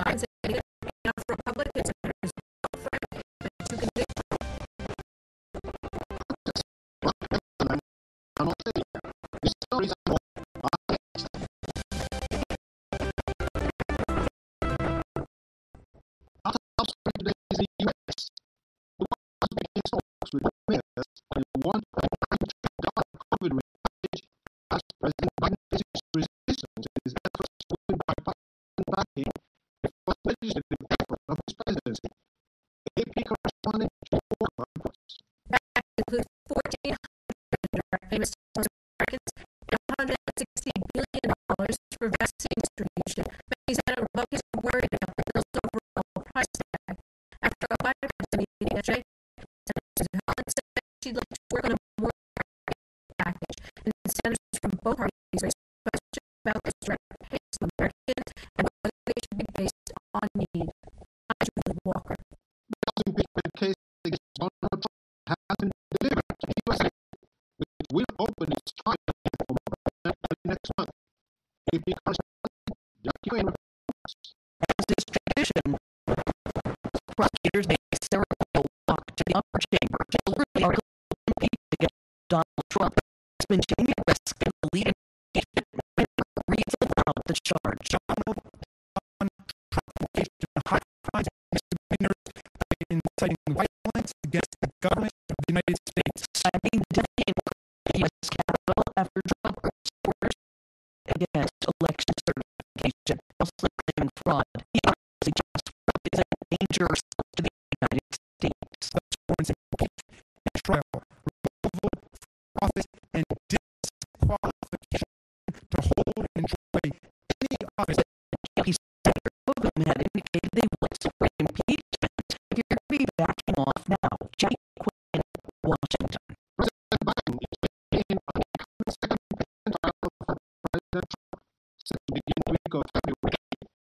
Biden said he enough Republican senators for to convict President Biden resistance his efforts to win bipartisan backing for the legislative effort of his presidency. AP correspondent Joe Walker reports. that includes 1,400 direct payments to Americans and $160 billion for vaccine distribution. Many Senate Republicans are worried about the bill's overall price tag. After a bipartisan meeting yesterday, Senator Helen said she'd like to work on a more package, and senators from both parties raised questions about this direct payments to Americans and whether they should be based on need. Julie Walker. The impeachment case against Donald Trump has been delivered to the USA, which will open its trial next month. AP correspondent Jackie Wayne reports. As is tradition, prosecutors made a ceremonial walk to the upper chamber to deliver the article impeachment against Donald Trump. It's been Jamie Reskin, the lead impeachment reads aloud the charge. Donald Trump engaged in high crimes and misdemeanors inciting violence against the government of the United States. Citing the delay in the U.S. Capitol after Trump orders against election certification, also claiming fraud. He suggests Trump is a danger to the United States. Such warrants impeachment and trial, removal from office, and disqualification to hold and enjoy any office. Senator Hogan had indicated they would support impeachment. Appear to be backing off now. Jackie Quinn, Washington. President Biden is beginning on a second presidential trial for President Trump set to begin the week of February.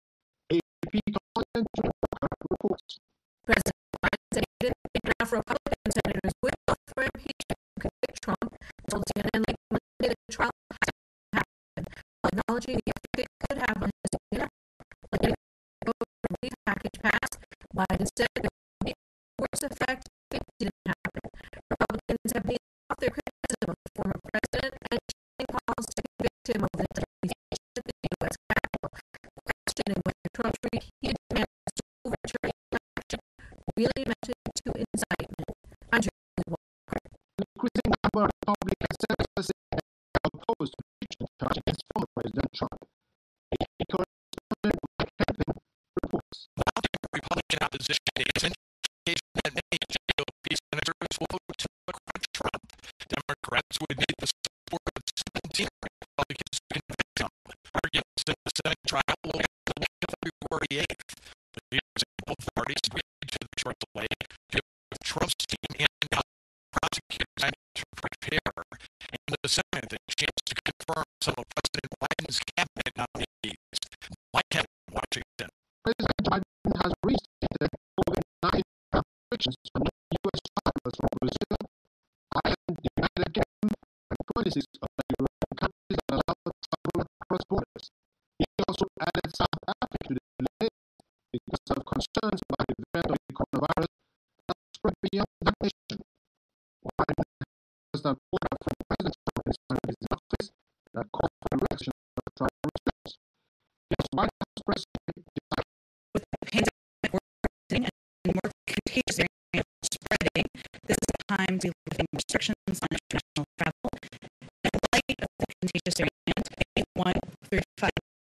AP correspondent Joe Walker reports. President Biden said he didn't think enough Republican senators would vote for impeachment to convict Trump until CNN late Monday the trial has to happen, acknowledging the effect it could have on his subpoena. Like any relief package passed, Biden said there would be worse effect if it didn't happen. Republicans have made off their criticism of the former president and shouting calls to convict him of the intimidation at the U.S. Capitol, questioning whether Trump's repeated demands to overturn the election really amounted to incitement. I'm Julie Walker. An increasing number of Republican senators are opposed to impeachment charge against former President Trump. AP correspondent Mike Heffin reports. Mounting Republican opposition is an indication that many GOP senators will vote to acquit Trump. Democrats would need the support of 17 Republicans to convict him. Arguments in the Senate trial will end the week of February 8th. The leaders in both parties agreed to the short delay to give Trump's team and prosecutors time to prepare, and the Senate a chance to confirm some of President Biden's cabinet nominees. Mike Kevin, Washington. President Biden has restated COVID-19 restrictions on U.S. travelers from Brazil, Ireland, the United Kingdom, and 26 other European countries that allow travel across borders. He also added South Africa to the list because of concerns about the variant of the coronavirus that spread beyond that nation. Biden has the order from President Trump inside his office that called for a reduction of travel restrictions. Yes, White House Press Secretary With the pandemic worsening and more contagious variants spreading, this is the time to be lifting restrictions on international travel. In light of the contagious variant, A135,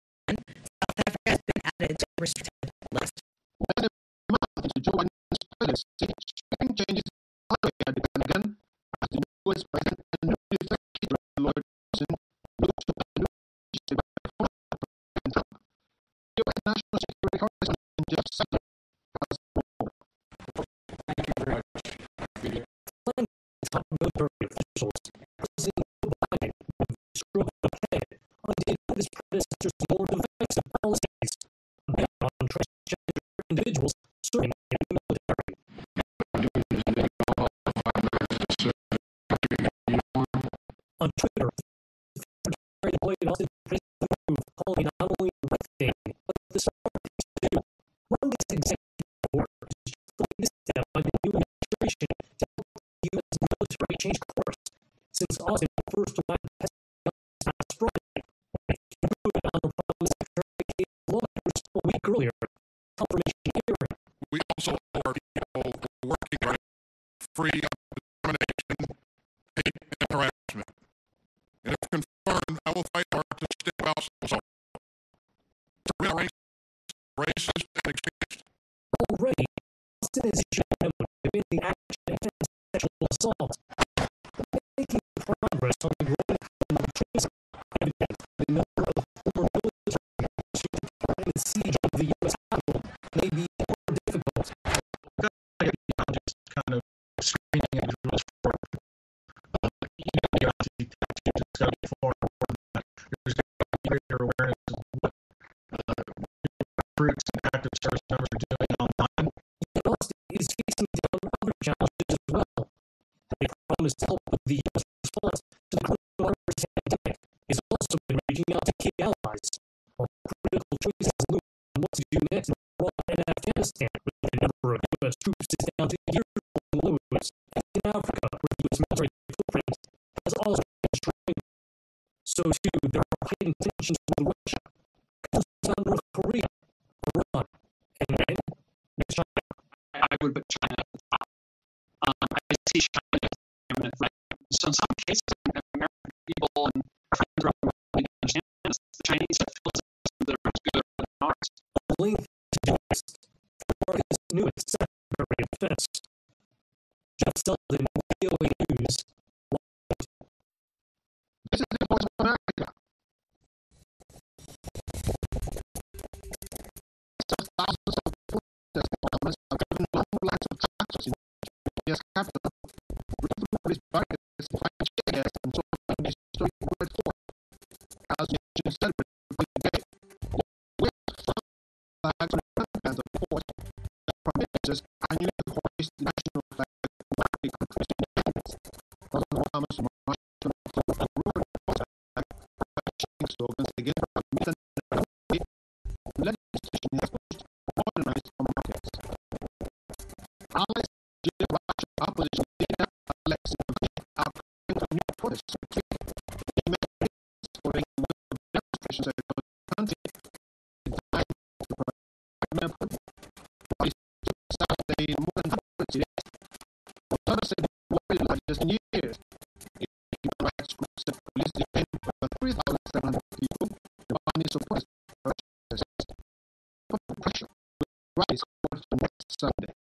South Africa has been added to the restricted list. When a month into Joe Biden's presidency, striking changes underway at the Pentagon as the U.S. President and newly elected Lloyd Austin look to the new by former President Trump. U.S. National Security Correspondent Jeff Sutton has more. Thank you very much. Telling top military officials, President Biden will struggle ahead on dating his predecessor's more divisive policies on transgender individuals serving in the military. On Twitter, Secretary Lloyd Austin praised the move, calling it not only the right thing, but the smart thing to do. information to help the U.S. military change course. Since Austin first arrived at last Friday, he knew it on the problem Secretary Kate Lomax a week earlier. Confirmation hearing. We also are people working right free of discrimination, hate, and harassment. And if confirmed, I will fight hard to step out so to rearrange racist and extremist. Already, Austin has issued a memo demanding action against sexual assault. Making progress on the growing problem of treason, evident the number of former military members who declined the siege of the U.S. Capitol may be more difficult. Beyond just kind of screening individuals for ideology tactics, it's got to be far more than that. There's got to be greater awareness of what recruits and active service members are doing online. And Austin is facing down other challenges as well. They promised help with the U.S. response to the coronavirus pandemic has also been reaching out to key allies. While critical choices loom on what to do next in Iraq and Afghanistan, where the number of U.S. troops is down to year-long lows, and in Africa, where the U.S. military footprint has also been shrinking. So, too, there are heightened tensions with Russia, concerns on North Korea, Iran, and then there's China. I would put China at the top. I see China as an imminent threat. So in some cases, American people and our friends around the world need to understand this. The Chinese have tools that are as good than ours. The length to do this. America's newest Secretary of Defense. Jeff Sullivan, VOA News. This is the voice of America. Thousands of protest movements have driven long lines of tractors in the U.S. Capitol, ripped through its barricades to find shares and so on the historic World War. As the nation celebrated the day, with flags and bands of course, the Prime Ministers annually hoist the national flag while the country's independence. President Obama's Washington October rural flag by changing slogans against militant legislation has pushed modernized our markets. Allies, opposition leader Alexei Navalny are calling for new protests They made arrests following demonstrations across the country. The time to Vladimir Putin. While he started in more than 100 cities, authorities said the war is the largest in years. Human rights groups said police detained over 3,700 people. Navalny supporters pressure will rise for next Sunday.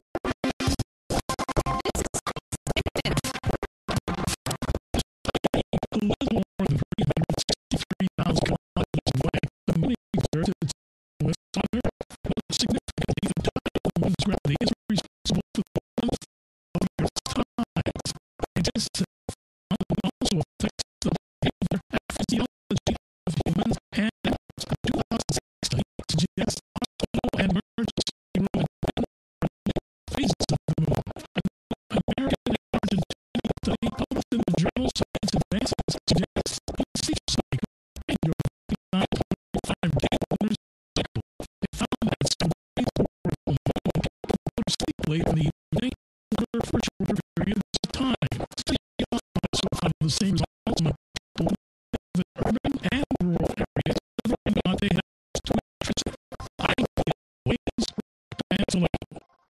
A little more than 363,000 kilometers away, the money exerted West Summer was significantly the diamonds gravity is responsible for the length of your tides. It also affects the behavior and physiology of humans and animals. A 2006 study suggests hospital and emergency room phases of the moon. American and Argentine study published in the journal Science Advances suggests in a sleep cycle and your 59.5 day lunar cycle. They found that some days worth the moon can go to sleep late in the evening for shorter periods of time. Studies also found the same results among people in urban and rural areas, whether or not they have to electricity. Ideal ways for ventilation.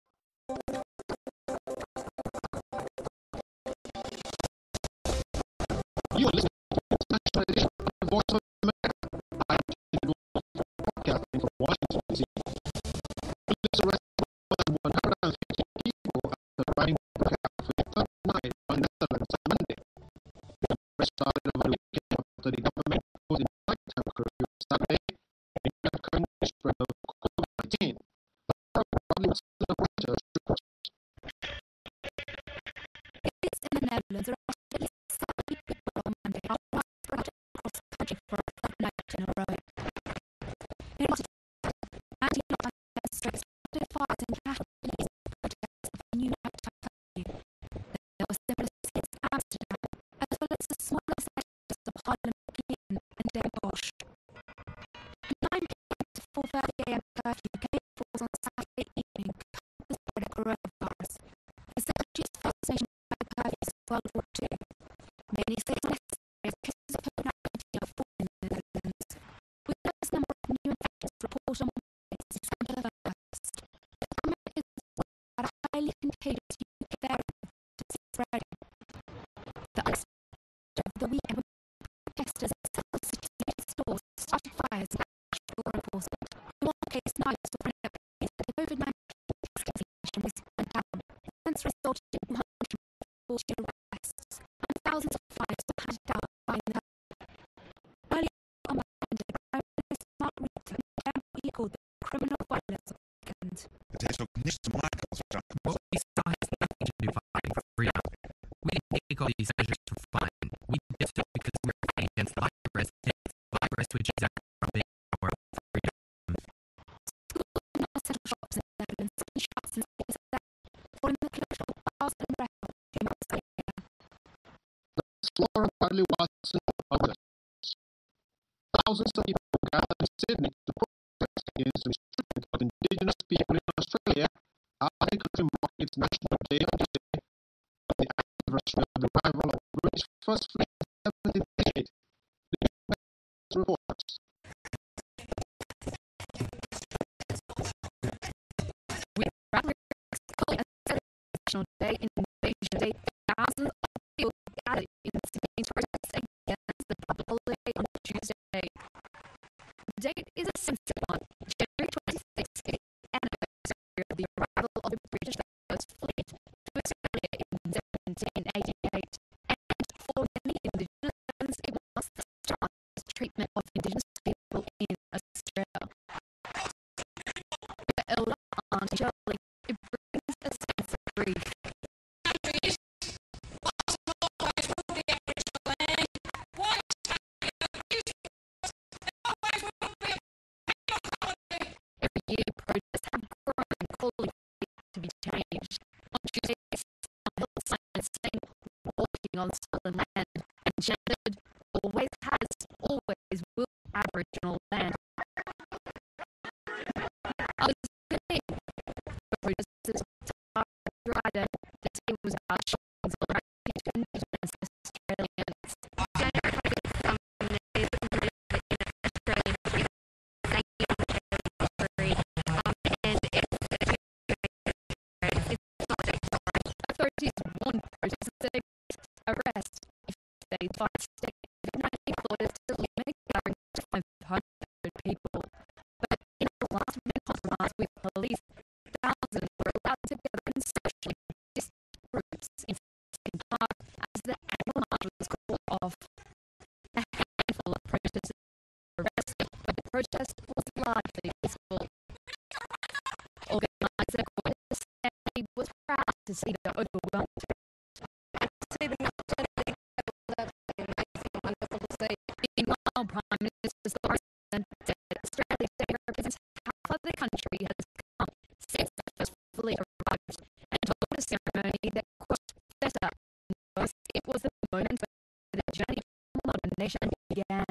You are listening to the National Edition of the Voice of America. I'm Jim broadcasting from Washington, D.C. Police arrested more than 150 people after riding the cafe for the third night on Netherlands on Monday. The arrest started over the weekend after the government imposed a nighttime curfew on Saturday in the current spread of COVID-19. Probably was still a pressure. It's in the Netherlands. There are at least 70 people on Monday who are spread across the country for a third night in a row. In Rotterdam, anti-demonstrators started fires in casualties protests of a new nighttime curfew. There were similar scenes in Amsterdam, as well as the smaller sectors of Haarlem-Pien and Den Bosch. The 9 p.m. to 4:30 a.m. curfew came falls on Saturday evening to the spread of coronavirus. The case scenarios for finding out the COVID-19 vaccination was went down, events resulted in 140 arrests and thousands of fines were handed out by the earlier on Monday, Prime Minister Mark Rutte equaled the criminal violence of weekend. What we saw has nothing to do with fighting for freedom. We didn't take all these measures for fun. We did it because we're fighting against the virus. It's the virus which is our big power for freedom. Schools and non-essential shops in the Netherlands and shops in cities like that, following the closure of bars and restaurants came out of Flora Bradley Watson of the thousands of people gathered in Sydney to protest against the restriction of Indigenous people in Australia after the country marked its National Day on Tuesday, the anniversary of the arrival of British First Fleet in 1788. The reports. We Bradley calling a National Day in Invasion Day. Thousands of people gathered in Sydney to protest against the public holiday on Tuesday. The date is a sensitive one. January 26th is the anniversary of the arrival of the British First Fleet to Australia in 1788, and for many Indigenous, it was the start of the treatment of Indigenous people in Australia. For Elder Aunt Shirley, it brings a sense of grief. Every year, protests have grown, calling for it to be changed. On Tuesday, some held signs saying, "Walking on stolen land," and chanted, "Always has, always will Aboriginal land." Others agreed. Protesters Ryder, the day was about showing solidarity to Indigenous Australians. Authorities warned protesters arrest if they fight state COVID-19 orders to limit gathering to 500 people. But in a last-minute compromise with police, thousands were allowed to gather in socially distant groups in Fenton Park as the annual march was called off. A handful of protesters were arrested, but the protest was largely peaceful. Organizer Gordon Stanley was proud to see the overwhelmed Meanwhile, Prime Minister Scott said Australia's Day represents how far the country has come since the first fleet arrived, and told the ceremony that, quote, better than most, it was the moment where the journey to a modern nation began.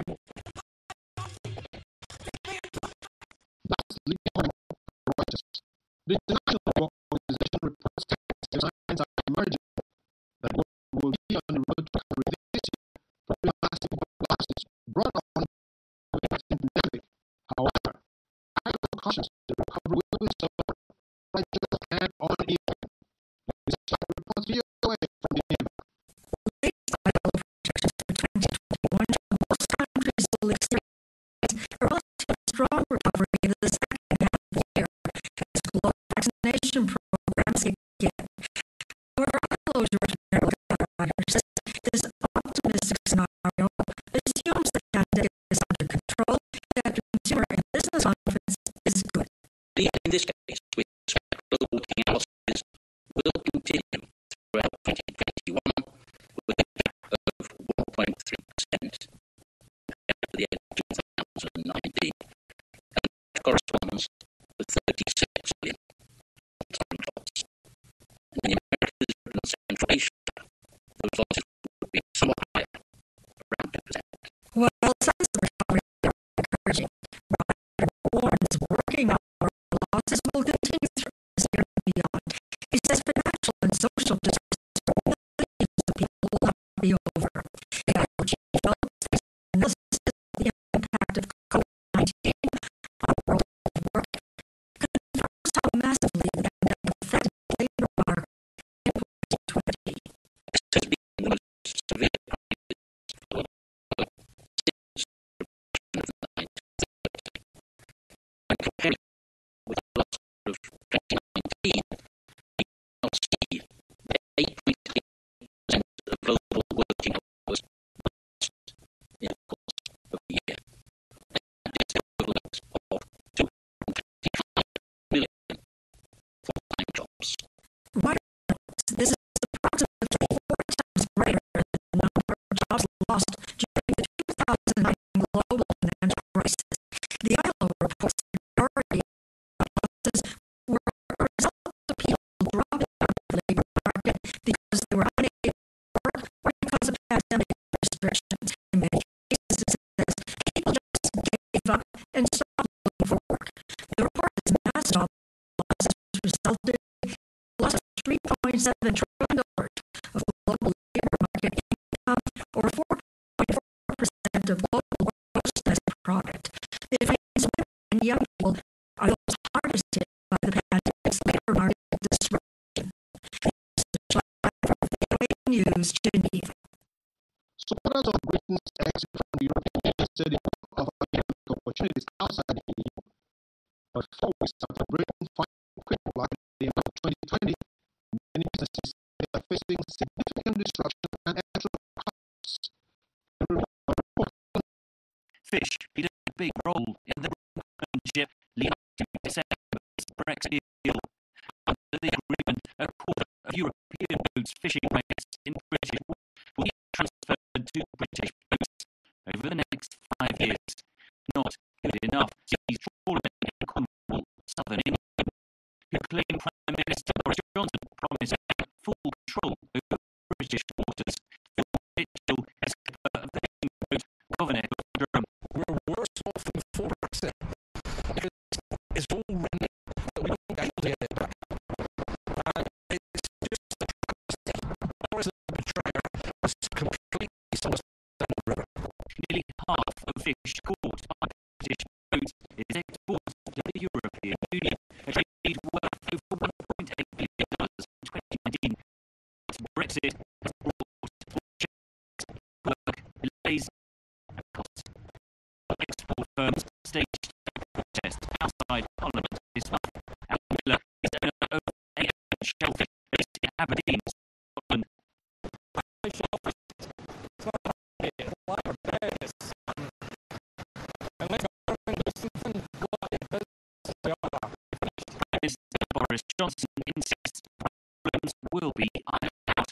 That's legal Reuters. The International Organization reports that signs are emerging that will be on the road to recovery this year from the lasting losses brought on by the pandemic. However, IMF cautions the recovery will be slow, fragile, and uneven. This reports VOA from Geneva. Projections for 2021 most countries will experience a relatively strong recovery in the second half of the year as global vaccination programs begin. However, closure to coronavirus, this optimistic scenario assumes the pandemic is under control and that consumer and business confidence is good. In this case, we expect global working hours will continue throughout 2021 with a gap of 1.3% compared to the end of 2019, and that corresponds to 36 billion full-time jobs. In the Americas and Central Asia, those losses would be somewhat higher, around 2%. While signs of recovery are encouraging, Ryder warns working hour losses will continue through this year and beyond. He says financial and social distress for millions of people will not be over. The ILG develops analysis of the impact of COVID-19 on world work, confirms how massively the pandemic affected the labor market in 2020. This has been the most severe crisis followed since the depression of the of 2019, you can see that 8.8% of global working hours lost in the course of the year. That is equivalent of 225 million full-time jobs. Right. This is approximately 4 times greater than the number of jobs lost during the 2009 global financial crisis. The ILO reports the majority of losses were a result of people dropping out of the labor market because they were unable to work or because of pandemic restrictions. In many cases, it says people just gave up and stopped looking for work. The report has mass job losses resulted in a loss of $3.7 trillion of global labor market income, or 4.4% of global gross domestic product. It finds women and young people are those hardest hit by the pandemic's labor market disruption. News, Geneva. Supporters of Britain's exit from the European Union said they of economic opportunities outside the EU. But 4 weeks after Britain finally quit at the end of 2020, many businesses are facing significant disruption and extra costs. Fish played a big role in the relationship leading to December's Brexit deal. Under the agreement, a quarter of European boats' fishing rights in British waters will be transferred to British boats over the next 5 years. Not good enough, says trawlermen in Cornwall, southern England, who claim Prime Minister Boris Johnson promised full control over British waters. Phil Mitchell, skipper of the fishing boat Governor's Durham. We're worse off than before Brexit. It's all running, but we don't get it back. And it's just a travesty. Boris the betrayer has completely sold us down the river. Nearly half of fish caught by British boats is exported to the European Union, a trade worth over $1.8 billion in 2019. Brexit has brought work, delays, and costs. Export firms staged a protest outside Parliament this month. Alan Miller is the owner of AM Shellfish based in Aberdeen, Scotland. Prime Minister Boris Johnson insists problems will be ironed out.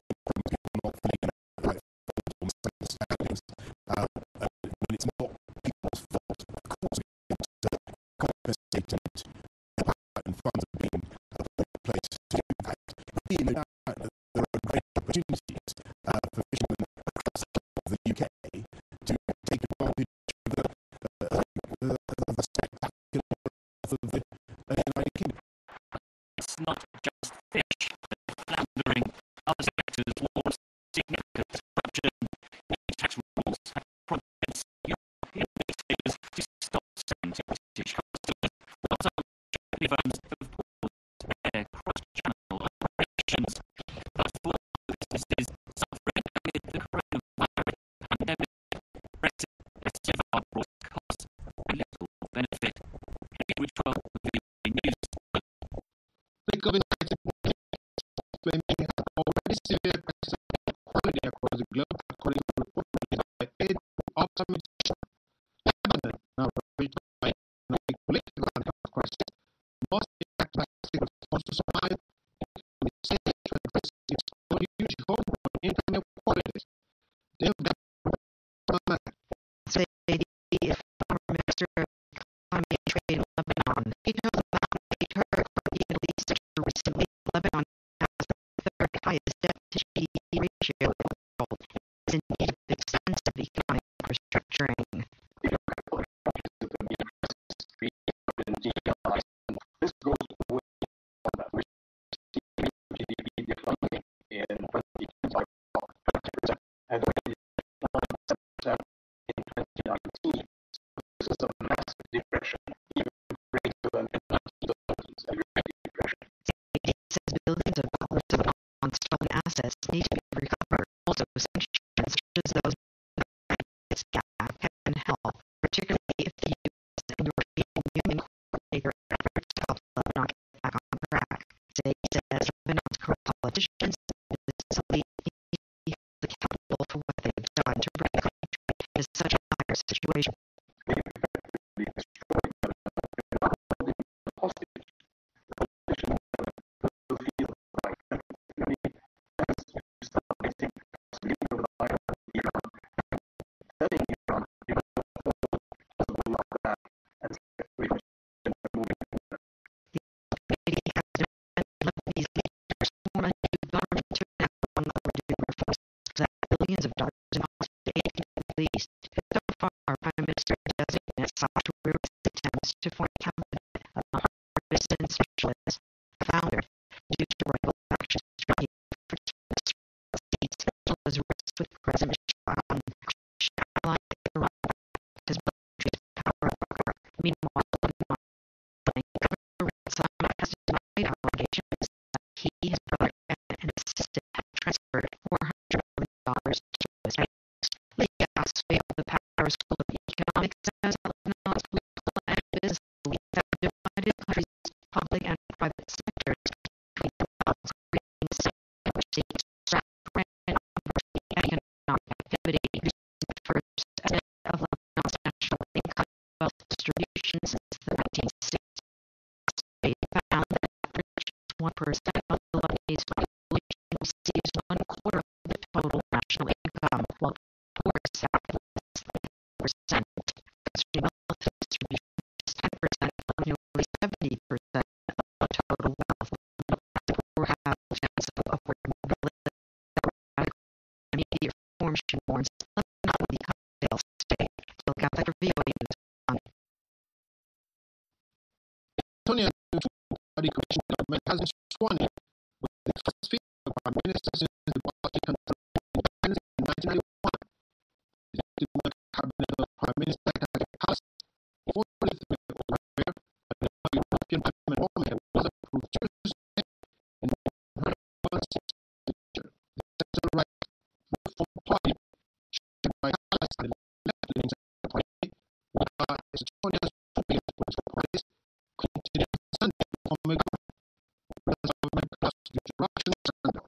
When it's not people's fault, of course, compensate and funds are being put in place to do that. Being that there are great opportunities for fishermen across the UK to take advantage of the spectacular of the United Kingdom. It's not just fish, but floundering. Other sectors will significant disruption. New tax rules have prompted European retailers to stop selling to British customers, while some Japanese firms have paused their cross-channel operations. But for businesses suffering amid the coronavirus pandemic, Brexit has so far brought costs and little benefit. Henry Twelve of VOA News. The COVID-19 pandemic has already severe crisis of quality across the globe, according to a report released by Aid Optimization. Lebanon, now ravaged by economic, political, and health crisis, must act drastic response to survive economic stage to address its own huge homegrown income inequalities. Say the former Minister of Economy and Trade in Lebanon. He told about her the Middle East recently. Lebanon has the third highest debt to GDP ratio in the world. It is in need of extensive economic restructuring. This goes way beyond that. We're seeing GDP declining in 2025 20%, and 27% in 2019. So this is a massive depression, even greater than the 1930s, a Great Depression. It says billions of dollars on stolen assets need to be recovered. Also, sanctions such as those its gap can help, particularly if the U.S. and European Union coordinate their efforts to help Lebanon as Lebanon's corrupt politicians, is accountable for what they have done to bring the country to such a dire situation. Billions of dollars in hostage aid can be released. So far, our Prime Minister designate sought to reverse attempts to form a cabinet of nonpartisan specialists, founder due to rival factions trying for seats, as well as risks with President Sharon his military power. Meanwhile, Lebanon government Salman has denied allegations that he, his brother, and assistant have transferred $400 million to his banks. Leah Asway of the Paris School of Economics says that Lebanon's political and business elites have divided the country's public and private sectors between themselves, creating a system which seeks to extract rent and economic activity. The first estimate of Lebanon's national income wealth distribution since the 1960s. They found that just 1% of the Lebanese population receives 1/4 of the total national income, while poor staff less than 10%. Concerning wealth distribution, just 10% of nearly 70% of total wealth. The poor have a chance of upward mobility. Immediate reform should warn Lebanon will become a failed state. Look out for VOA News. Antonio Party Commission government has been sworn in with the first female prime minister since the party independence in 1991. The Democratic cabinet of Prime Minister has passed 43 aware that the European Parliament formula was approved Tuesday in 160. The center-right Reform Party, chaired by Halas and the left-leaning Center Party, is Estonia's two biggest political parties, continued Sunday to form a government. The government passed due to Russian scandal.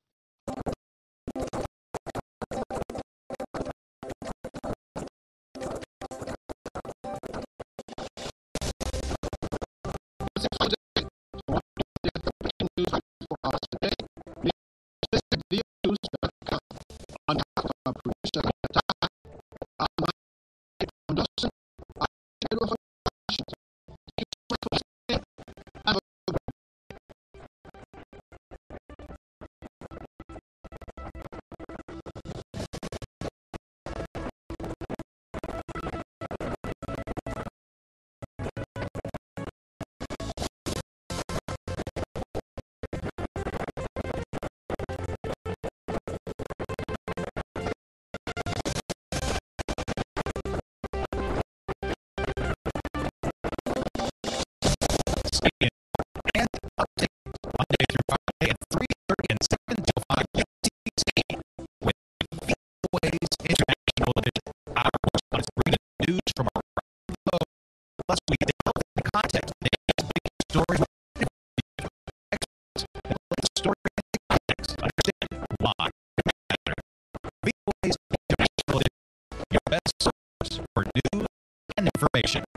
And update Monday through Friday at 3:30 and 7 till 5 UTC with Ways International Edition. Our correspondents bring the news from around the globe. Plus, we delve into the context of the big stories. Experts and let the story in the context. Understand why it matters. Ways International Edition, your best source for news and information.